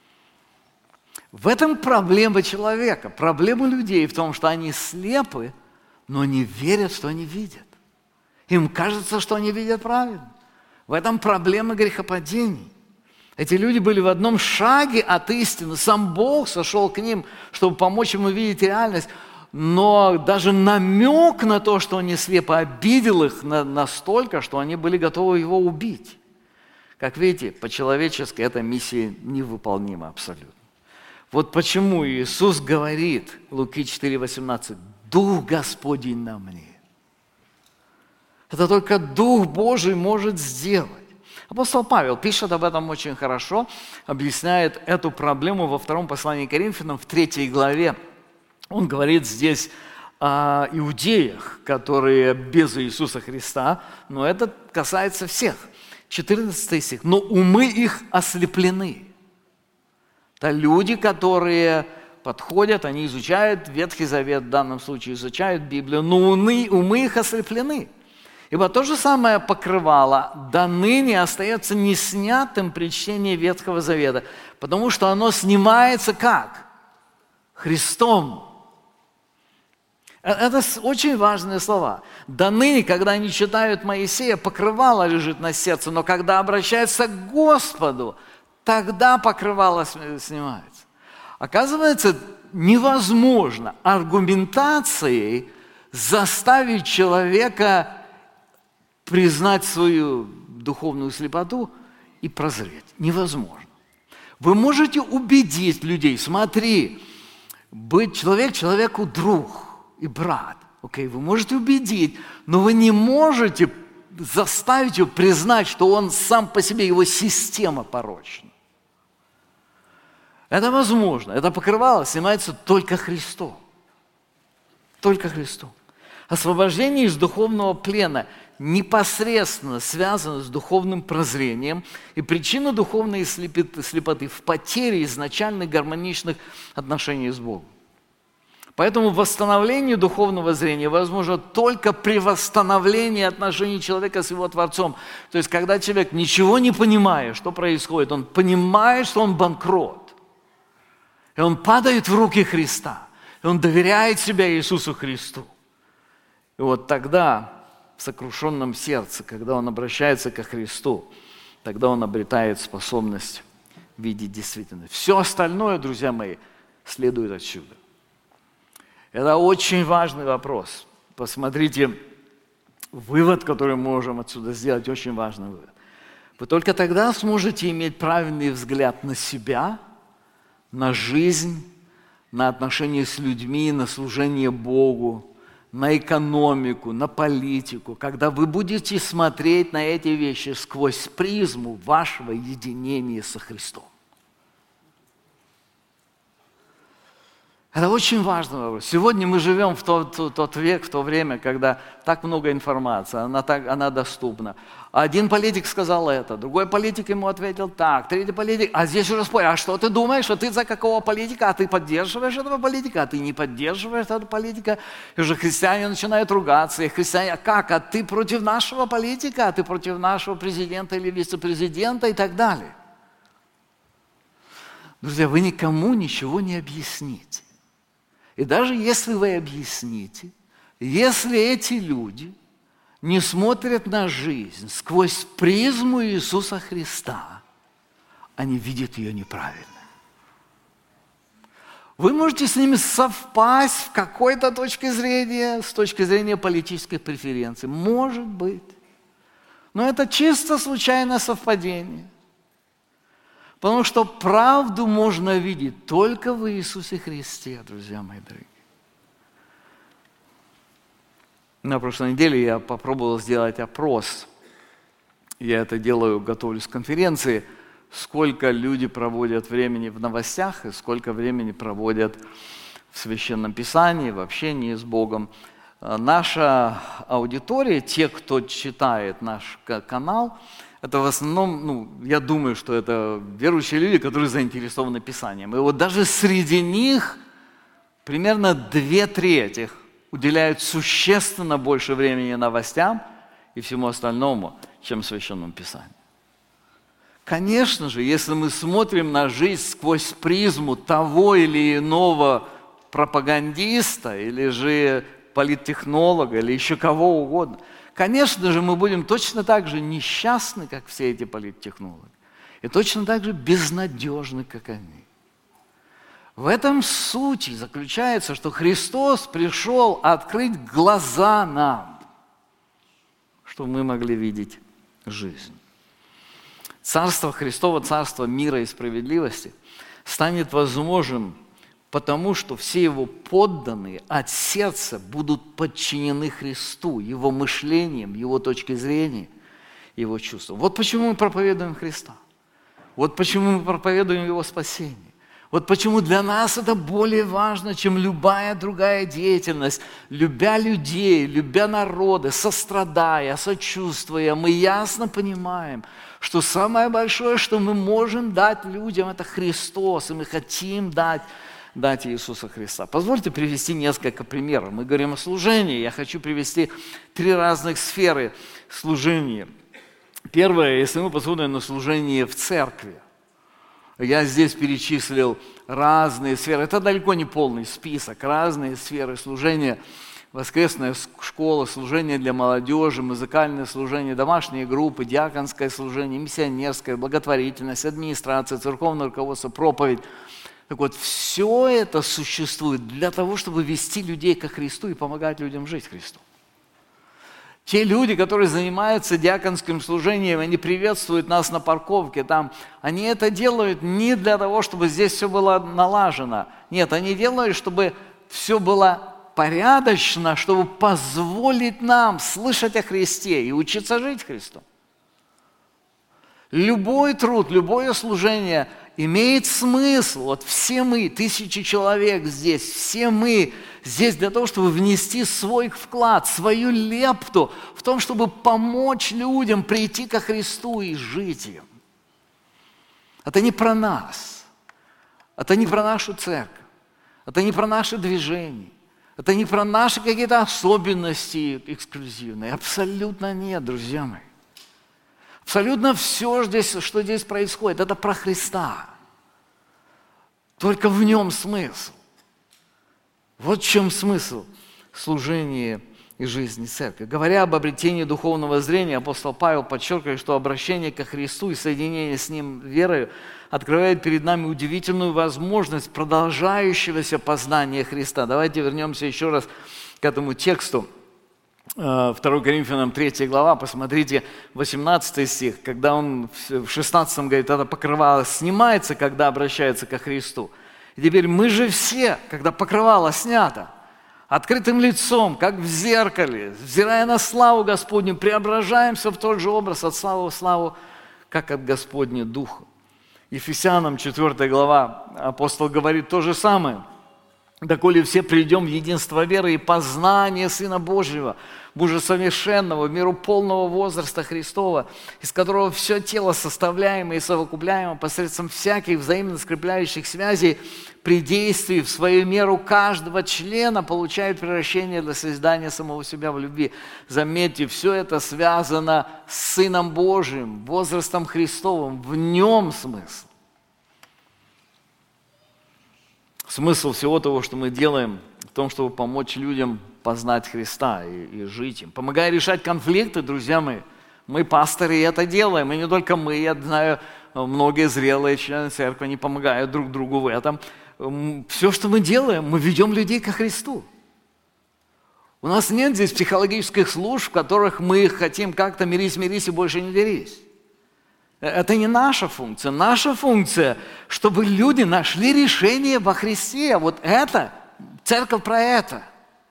В этом проблема человека, проблема людей в том, что они слепы, но не верят, что они видят. Им кажется, что они видят правильно. В этом проблема грехопадений. Эти люди были в одном шаге от истины. Сам Бог сошел к ним, чтобы помочь им увидеть реальность. Но даже намек на то, что они слепы, обидел их настолько, что они были готовы его убить. Как видите, по-человечески эта миссия невыполнима абсолютно. Вот почему Иисус говорит, Луки четыре восемнадцать, «Дух Господень на мне». Это только Дух Божий может сделать. Апостол Павел пишет об этом очень хорошо, объясняет эту проблему во втором послании к Коринфянам, в третьей главе. Он говорит здесь о иудеях, которые без Иисуса Христа, но это касается всех. четырнадцатый стих. «Но умы их ослеплены». Это люди, которые подходят, они изучают Ветхий Завет, в данном случае изучают Библию, но умы, умы их ослеплены. Ибо то же самое покрывало до ныне остается неснятым при чтении Ветхого Завета, потому что оно снимается как? Христом. Это очень важные слова. До ныне, когда они читают Моисея, покрывало лежит на сердце, но когда обращаются к Господу, тогда покрывало снимается. Оказывается, невозможно аргументацией заставить человека признать свою духовную слепоту и прозреть. Невозможно. Вы можете убедить людей, смотри, быть человек человеку друг и брат. Окей, вы можете убедить, но вы не можете заставить его признать, что он сам по себе, его система порочна. Это возможно. Это покрывало снимается только Христом. Только Христом. Освобождение из духовного плена непосредственно связано с духовным прозрением, и причина духовной слепоты в потере изначальных гармоничных отношений с Богом. Поэтому восстановление духовного зрения возможно только при восстановлении отношений человека с его Творцом. То есть, когда человек, ничего не понимая, что происходит, он понимает, что он банкрот, и он падает в руки Христа, и он доверяет себя Иисусу Христу. И вот тогда, в сокрушенном сердце, когда он обращается ко Христу, тогда он обретает способность видеть действительность. Все остальное, друзья мои, следует отсюда. Это очень важный вопрос. Посмотрите, вывод, который мы можем отсюда сделать, очень важный вывод. Вы только тогда сможете иметь правильный взгляд на себя, на жизнь, на отношения с людьми, на служение Богу, на экономику, на политику, когда вы будете смотреть на эти вещи сквозь призму вашего единения со Христом. Это очень важный вопрос. Сегодня мы живем в тот, тот век, в то время, когда так много информации, она, так, она доступна. Один политик сказал это, другой политик ему ответил так, третий политик, а здесь уже спорят, а что ты думаешь, что ты за какого политика, а ты поддерживаешь этого политика, а ты не поддерживаешь этого политика, и уже христиане начинают ругаться, и христиане, а как, а ты против нашего политика, а ты против нашего президента или вице-президента и так далее. Друзья, вы никому ничего не объясните. И даже если вы объясните, если эти люди не смотрят на жизнь сквозь призму Иисуса Христа, они видят ее неправильно. Вы можете с ними совпасть в какой-то точке зрения, с точки зрения политической преференции. Может быть. Но это чисто случайное совпадение. Потому что правду можно видеть только в Иисусе Христе, друзья мои дорогие. На прошлой неделе я попробовал сделать опрос. Я это делаю, готовлюсь к конференции. Сколько люди проводят времени в новостях и сколько времени проводят в Священном Писании, в общении с Богом. Наша аудитория, те, кто читает наш канал, это в основном, ну, я думаю, что это верующие люди, которые заинтересованы Писанием. И вот даже среди них примерно две трети уделяют существенно больше времени новостям и всему остальному, чем Священному Писанию. Конечно же, если мы смотрим на жизнь сквозь призму того или иного пропагандиста, или же политтехнолога, или еще кого угодно, конечно же, мы будем точно так же несчастны, как все эти политтехнологи, и точно так же безнадежны, как они. В этом суть заключается, что Христос пришел открыть глаза нам, чтобы мы могли видеть жизнь. Царство Христово, царство мира и справедливости станет возможным, потому что все его подданные от сердца будут подчинены Христу, его мышлением, его точке зрения, его чувствам. Вот почему мы проповедуем Христа. Вот почему мы проповедуем его спасение. Вот почему для нас это более важно, чем любая другая деятельность. Любя людей, любя народы, сострадая, сочувствуя, мы ясно понимаем, что самое большое, что мы можем дать людям, это Христос, и мы хотим дать, дать Иисуса Христа. Позвольте привести несколько примеров. Мы говорим о служении. Я хочу привести три разных сферы служения. Первое, если мы посмотрим на служение в церкви. Я здесь перечислил разные сферы. Это далеко не полный список. Разные сферы служения. Воскресная школа, служение для молодежи, музыкальное служение, домашние группы, диаконское служение, миссионерское, благотворительность, администрация, церковное руководство, проповедь. Так вот, все это существует для того, чтобы вести людей ко Христу и помогать людям жить Христу. Те люди, которые занимаются диаконским служением, они приветствуют нас на парковке, там, они это делают не для того, чтобы здесь все было налажено. Нет, они делают, чтобы все было порядочно, чтобы позволить нам слышать о Христе и учиться жить Христом. Любой труд, любое служение имеет смысл. Вот все мы, тысячи человек здесь, все мы здесь для того, чтобы внести свой вклад, свою лепту в том, чтобы помочь людям прийти ко Христу и жить им. Это не про нас, это не про нашу церковь, это не про наши движения, это не про наши какие-то особенности эксклюзивные. Абсолютно нет, друзья мои. Абсолютно все, здесь, что здесь происходит, это про Христа. Только в нем смысл. Вот в чем смысл служения и жизни церкви. Говоря об обретении духовного зрения, апостол Павел подчеркивает, что обращение ко Христу и соединение с Ним верою открывает перед нами удивительную возможность продолжающегося познания Христа. Давайте вернемся еще раз к этому тексту. второе Коринфянам третья глава, посмотрите, восемнадцатый стих, когда он в шестнадцатом говорит, это покрывало снимается, когда обращается ко Христу. И теперь мы же все, когда покрывало снято, открытым лицом, как в зеркале, взирая на славу Господню, преображаемся в тот же образ от славы в славу, как от Господня Духа. Ефесянам четвёртая глава, апостол говорит то же самое. «Доколе все придем в единство веры и познание Сына Божьего, мужа совершенного, в меру полного возраста Христова, из которого все тело составляемо и совокупляемо посредством всяких взаимно скрепляющих связей, при действии в свою меру каждого члена получает превращение для созидания самого себя в любви». Заметьте, все это связано с Сыном Божьим, возрастом Христовым, в нем смысл. Смысл всего того, что мы делаем, в том, чтобы помочь людям познать Христа и, и жить им. Помогая решать конфликты, друзья мои, мы, пасторы, это делаем. И не только мы, я знаю, многие зрелые члены церкви, они помогают друг другу в этом. все, что мы делаем, мы ведем людей ко Христу. У нас нет здесь психологических служб, в которых мы хотим как-то мирись, мирись и больше не дерись. Это не наша функция. Наша функция, чтобы люди нашли решение во Христе. Вот это, церковь про это.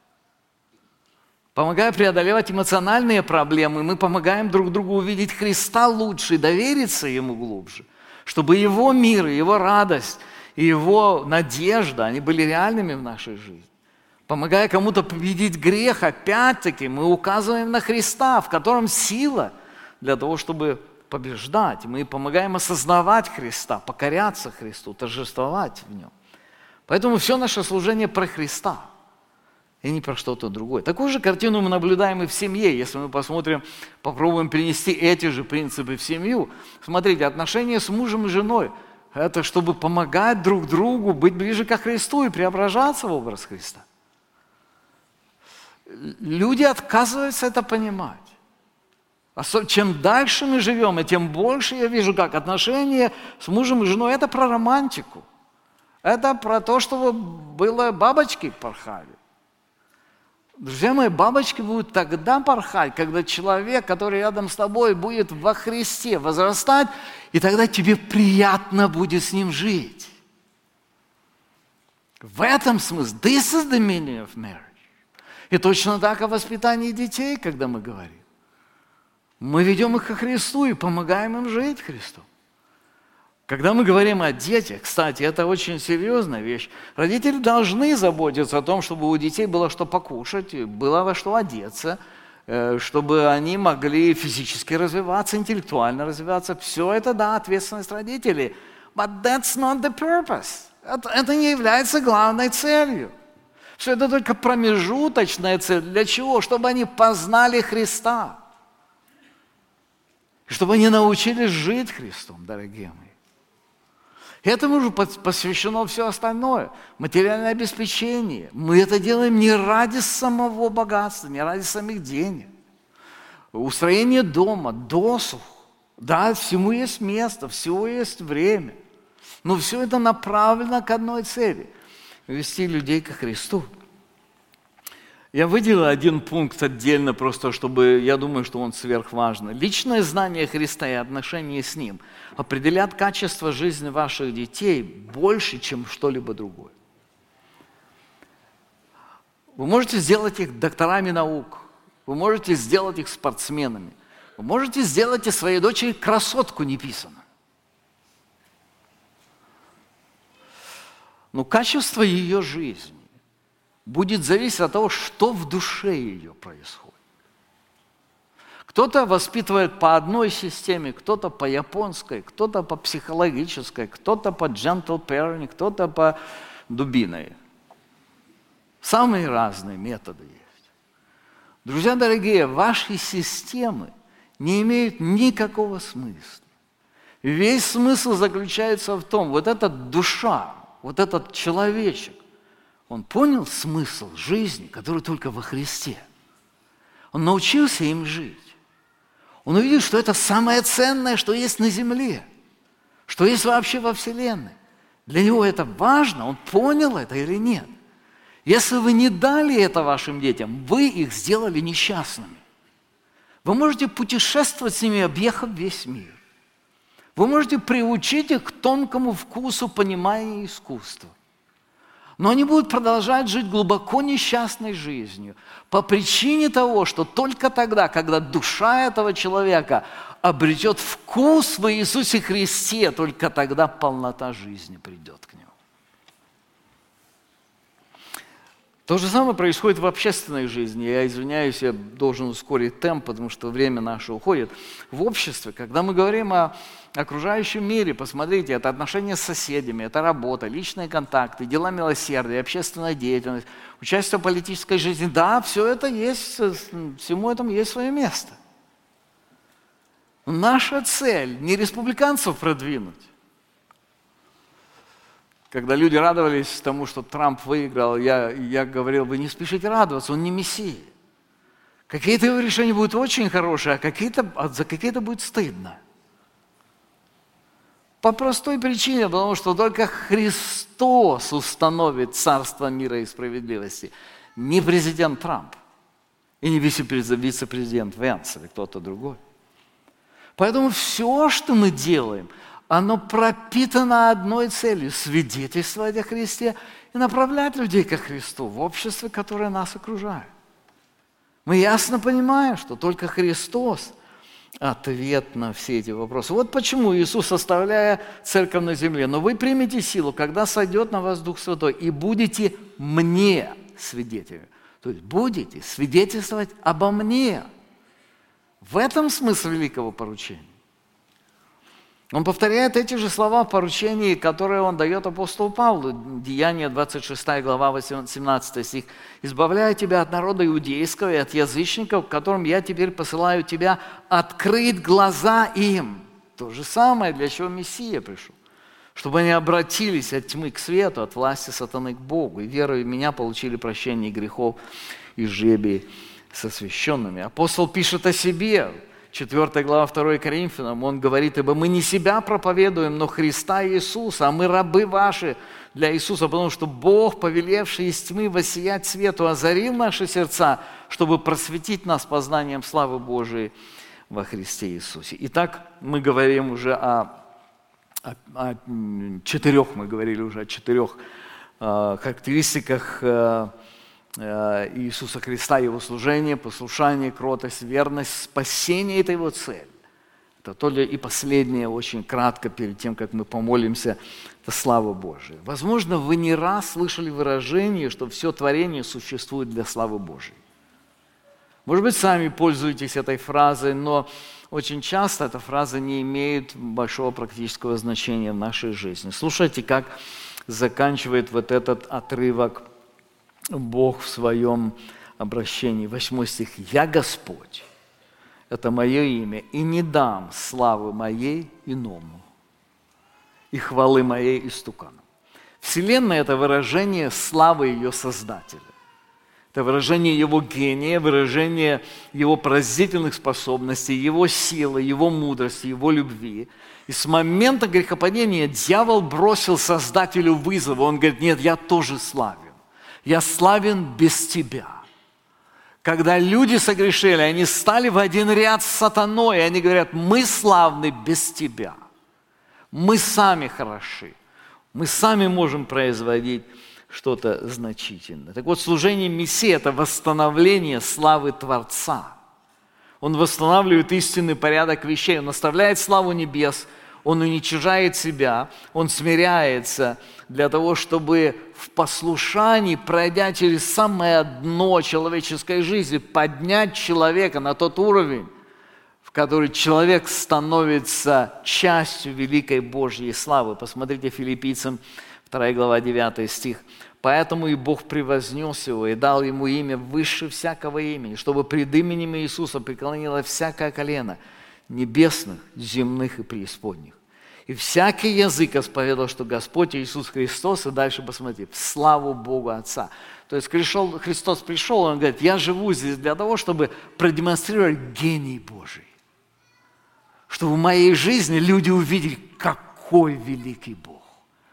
Помогая преодолевать эмоциональные проблемы, мы помогаем друг другу увидеть Христа лучше и довериться Ему глубже, чтобы Его мир, Его радость и Его надежда, они были реальными в нашей жизни. Помогая кому-то победить грех, опять-таки мы указываем на Христа, в котором сила для того, чтобы побеждать. Мы помогаем осознавать Христа, покоряться Христу, торжествовать в Нем. Поэтому все наше служение про Христа и не про что-то другое. Такую же картину мы наблюдаем и в семье. Если мы посмотрим, попробуем перенести эти же принципы в семью. Смотрите, отношения с мужем и женой – это чтобы помогать друг другу быть ближе ко Христу и преображаться в образ Христа. Люди отказываются это понимать. Чем дальше мы живем, и тем больше я вижу, как отношения с мужем и женой – это про романтику. Это про то, чтобы было бабочки порхали. Друзья мои, бабочки будут тогда порхать, когда человек, который рядом с тобой, будет во Христе возрастать, и тогда тебе приятно будет с ним жить. В этом смысл. This is the meaning of marriage. И точно так о воспитании детей, когда мы говорим. Мы ведем их ко Христу и помогаем им жить Христу. Когда мы говорим о детях, кстати, это очень серьезная вещь. Родители должны заботиться о том, чтобы у детей было что покушать, было во что одеться, чтобы они могли физически развиваться, интеллектуально развиваться. Все это, да, ответственность родителей. But that's not the purpose. Это, это не является главной целью. Все это только промежуточная цель. Для чего? Чтобы они познали Христа. Чтобы они научились жить Христом, дорогие мои. Этому же посвящено все остальное. Материальное обеспечение. Мы это делаем не ради самого богатства, не ради самих денег. Устроение дома, досуг. Да, всему есть место, всего есть время. Но все это направлено к одной цели – вести людей ко Христу. Я выделил один пункт отдельно, просто чтобы, я думаю, что он сверхважный. Личное знание Христа и отношения с Ним определят качество жизни ваших детей больше, чем что-либо другое. Вы можете сделать их докторами наук, вы можете сделать их спортсменами, вы можете сделать из своей дочери красотку неписанную. Но качество ее жизни будет зависеть от того, что в душе ее происходит. Кто-то воспитывает по одной системе, кто-то по японской, кто-то по психологической, кто-то по gentle parenting, кто-то по дубиной. Самые разные методы есть. Друзья дорогие, ваши системы не имеют никакого смысла. Весь смысл заключается в том, вот эта душа, вот этот человечек, он понял смысл жизни, который только во Христе. Он научился им жить. Он увидел, что это самое ценное, что есть на земле, что есть вообще во Вселенной. Для него это важно, он понял это или нет. Если вы не дали это вашим детям, вы их сделали несчастными. Вы можете путешествовать с ними, объехав весь мир. Вы можете приучить их к тонкому вкусу понимания искусства. Но они будут продолжать жить глубоко несчастной жизнью по причине того, что только тогда, когда душа этого человека обретет вкус в Иисусе Христе, только тогда полнота жизни придет к нему. То же самое происходит в общественной жизни. Я извиняюсь, я должен ускорить темп, потому что время наше уходит. В обществе, когда мы говорим о окружающем мире, посмотрите, это отношения с соседями, это работа, личные контакты, дела милосердия, общественная деятельность, участие в политической жизни. Да, все это есть, всему этому есть свое место. Но наша цель не республиканцев продвинуть. Когда люди радовались тому, что Трамп выиграл, я, я говорил, вы не спешите радоваться, он не мессия. Какие-то его решения будут очень хорошие, а, какие-то, а за какие-то будет стыдно. По простой причине, потому что только Христос установит царство мира и справедливости, не президент Трамп и не вице-президент Венс или кто-то другой. Поэтому все, что мы делаем, оно пропитано одной целью – свидетельствовать о Христе и направлять людей ко Христу в обществе, которое нас окружает. Мы ясно понимаем, что только Христос – ответ на все эти вопросы. Вот почему Иисус, оставляя церковь на земле, но вы примете силу, когда сойдет на вас Дух Святой, и будете мне свидетелями. То есть будете свидетельствовать обо мне. В этом смысл великого поручения. Он повторяет эти же слова в поручении, которые он дает апостолу Павлу. Деяния, двадцать шестая глава, семнадцатый стих. «Избавляю тебя от народа иудейского и от язычников, к которым я теперь посылаю тебя, открыть глаза им». То же самое, для чего Мессия пришел. Чтобы они обратились от тьмы к свету, от власти сатаны к Богу, и верою в меня получили прощение грехов и жребий с освященными. Апостол пишет о себе. четвёртая глава второе Коринфянам, он говорит, ибо мы не себя проповедуем, но Христа Иисуса, а мы рабы ваши для Иисуса, потому что Бог, повелевший из тьмы воссиять свету, озарил наши сердца, чтобы просветить нас познанием славы Божией во Христе Иисусе. Итак, мы говорим уже о, о, о четырех, мы говорили уже о четырех э, характеристиках э, Иисуса Христа, Его служение, послушание, кротость, верность, спасение – это Его цель. Это то ли и последнее, очень кратко, перед тем, как мы помолимся, это слава Божия. Возможно, вы не раз слышали выражение, что все творение существует для славы Божией. Может быть, сами пользуетесь этой фразой, но очень часто эта фраза не имеет большого практического значения в нашей жизни. Слушайте, как заканчивает вот этот отрывок Бог в своем обращении. Восьмой стих. «Я Господь, это мое имя, и не дам славы моей иному, и хвалы моей истукану». Вселенная – это выражение славы ее Создателя. Это выражение Его гения, выражение Его поразительных способностей, Его силы, Его мудрости, Его любви. И с момента грехопадения дьявол бросил Создателю вызов. Он говорит, нет, я тоже славен. Я славен без тебя. Когда люди согрешили, они стали в один ряд с сатаной, и они говорят, мы славны без тебя. Мы сами хороши. Мы сами можем производить что-то значительное. Так вот, служение Мессии – это восстановление славы Творца. Он восстанавливает истинный порядок вещей. Он оставляет славу небес, он уничижает себя, он смиряется для того, чтобы в послушании, пройдя через самое дно человеческой жизни, поднять человека на тот уровень, в который человек становится частью великой Божьей славы. Посмотрите, Филиппийцам вторая глава, девятый стих. «Поэтому и Бог превознес его и дал ему имя выше всякого имени, чтобы пред именем Иисуса преклонило всякое колено небесных, земных и преисподних. И всякий язык исповедал, что Господь Иисус Христос». И дальше посмотрите, в славу Богу Отца. То есть пришел, Христос пришел, Он говорит, я живу здесь для того, чтобы продемонстрировать гений Божий. Чтобы в моей жизни люди увидели, какой великий Бог,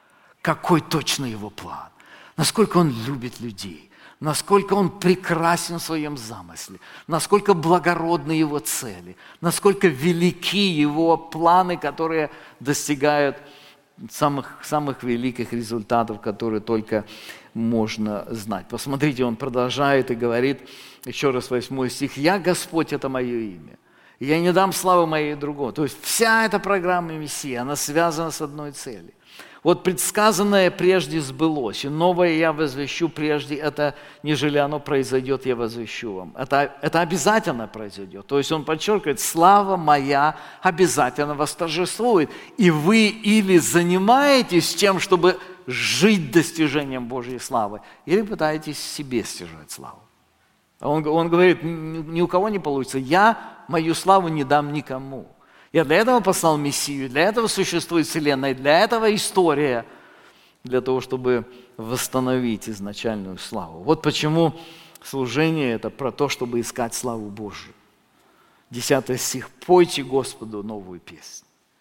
какой точно Его план, насколько Он любит людей, насколько Он прекрасен в своем замысле, насколько благородны Его цели, насколько велики Его планы, которые достигают самых, самых великих результатов, которые только можно знать. Посмотрите, Он продолжает и говорит, еще раз восьмой стих, «Я Господь, это мое имя, и я не дам славы моей другому». То есть вся эта программа Мессии, она связана с одной целью. Вот предсказанное прежде сбылось, и новое я возвещу прежде, это, нежели оно произойдет, я возвещу вам. Это, это обязательно произойдет. То есть он подчеркивает, слава моя обязательно восторжествует. И вы или занимаетесь тем, чтобы жить достижением Божьей славы, или пытаетесь себе стяжать славу. Он, он говорит, ни у кого не получится, я мою славу не дам никому. Я для этого послал Мессию, для этого существует Вселенная, для этого история, для того, чтобы восстановить изначальную славу. Вот почему служение – это про то, чтобы искать славу Божию. Десятый стих. «Пойте Господу новую песнь.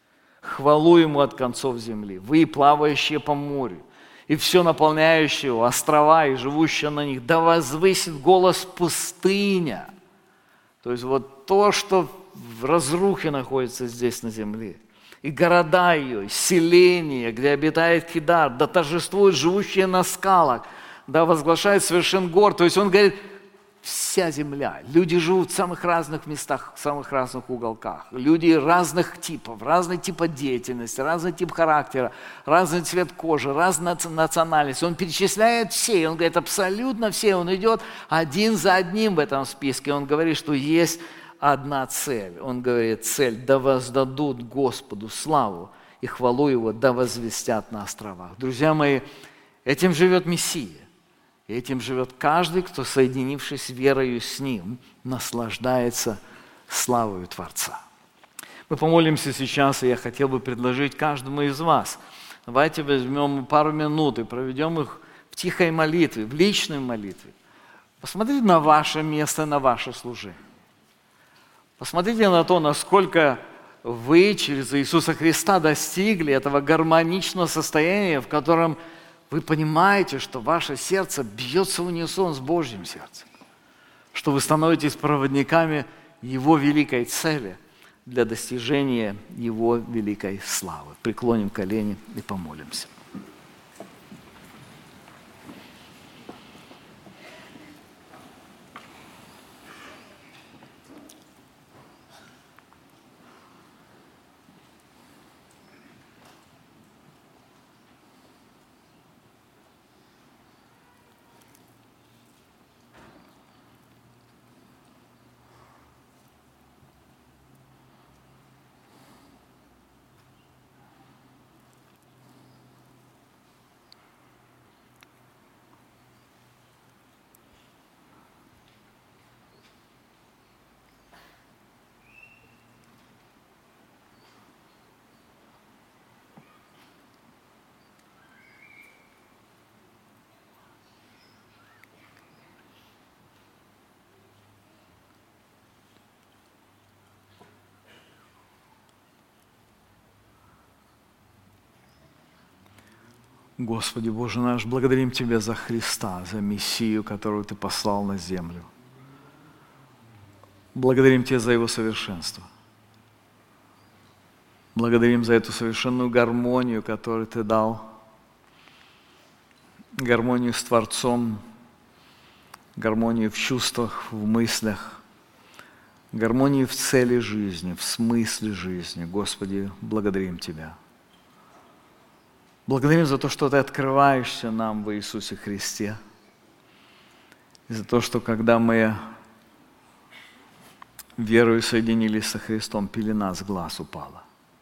хвалу Ему от концов земли. Вы, плавающие по морю, и все наполняющее его, острова и живущие на них, да возвысит голос пустыня». То есть вот то, что в разрухе находится здесь на земле, и города ее, и селения, где обитает Кедар, да торжествуют живущие на скалах, да возглашает совершен гор. То есть он говорит, вся земля, люди живут в самых разных местах, в самых разных уголках. Люди разных типов, разный тип деятельности, разный тип характера, разный цвет кожи, разная национальность. Он перечисляет все, и он говорит, абсолютно все. Он идет один за одним в этом списке. Он говорит, что есть одна цель. Он говорит, цель, да воздадут Господу славу и хвалу Его, да возвестят на островах. Друзья мои, этим живет Мессия. И этим живет каждый, кто, соединившись верою с Ним, наслаждается славою Творца. Мы помолимся сейчас, и я хотел бы предложить каждому из вас. Давайте возьмем пару минут и проведем их в тихой молитве, в личной молитве. Посмотрите на ваше место, на ваше служение. Посмотрите на то, насколько вы через Иисуса Христа достигли этого гармоничного состояния, в котором вы понимаете, что ваше сердце бьется в унисон с Божьим сердцем, что вы становитесь проводниками Его великой цели для достижения Его великой славы. Преклоним колени и помолимся. Господи Боже наш, благодарим Тебя за Христа, за Мессию, которую Ты послал на землю. Благодарим Тебя за Его совершенство. Благодарим за эту совершенную гармонию, которую Ты дал. Гармонию с Творцом, гармонию в чувствах, в мыслях, гармонию в цели жизни, в смысле жизни. Господи, благодарим Тебя. Благодарим за то, что Ты открываешься нам в Иисусе Христе. И за то, что когда мы верою соединились со Христом, пелена с глаз упала.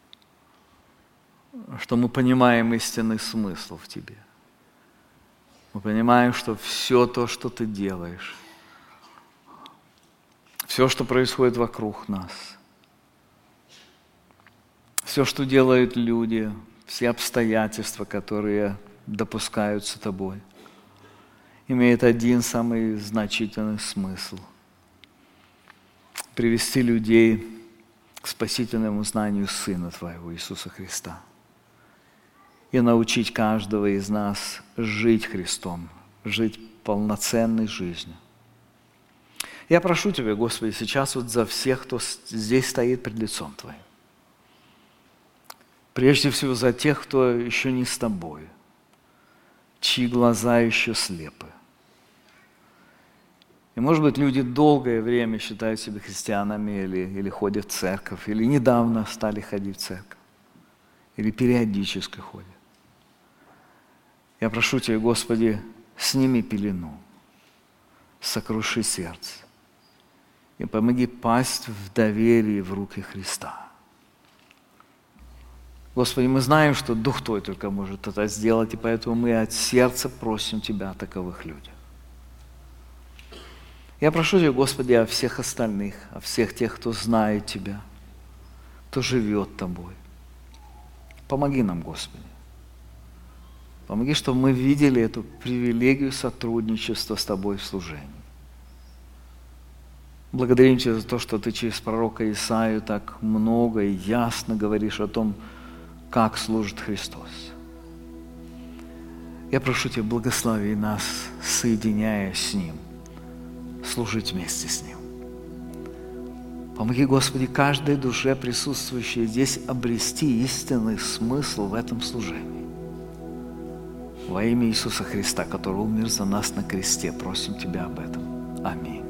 Что мы понимаем истинный смысл в Тебе. Мы понимаем, что все то, что Ты делаешь, все, что происходит вокруг нас, все, что делают люди, все обстоятельства, которые допускаются Тобой, имеет один самый значительный смысл – привести людей к спасительному знанию Сына Твоего, Иисуса Христа, и научить каждого из нас жить Христом, жить полноценной жизнью. Я прошу Тебя, Господи, сейчас вот за всех, кто здесь стоит пред лицом Твоим. Прежде всего за тех, кто еще не с Тобой, чьи глаза еще слепы. И, может быть, люди долгое время считают себя христианами или, или ходят в церковь, или недавно стали ходить в церковь, или периодически ходят. Я прошу Тебя, Господи, сними пелену, сокруши сердце и помоги пасть в доверие в руки Христа. Господи, мы знаем, что Дух Твой только может это сделать, и поэтому мы от сердца просим Тебя о таковых людях. Я прошу Тебя, Господи, о всех остальных, о всех тех, кто знает Тебя, кто живет Тобой. Помоги нам, Господи. Помоги, чтобы мы видели эту привилегию сотрудничества с Тобой в служении. Благодарим Тебя за то, что Ты через пророка Исаию так много и ясно говоришь о том, как служит Христос. Я прошу Тебя, благослови нас, соединяя с Ним, служить вместе с Ним. Помоги, Господи, каждой душе, присутствующей здесь, обрести истинный смысл в этом служении. Во имя Иисуса Христа, который умер за нас на кресте, просим Тебя об этом. Аминь.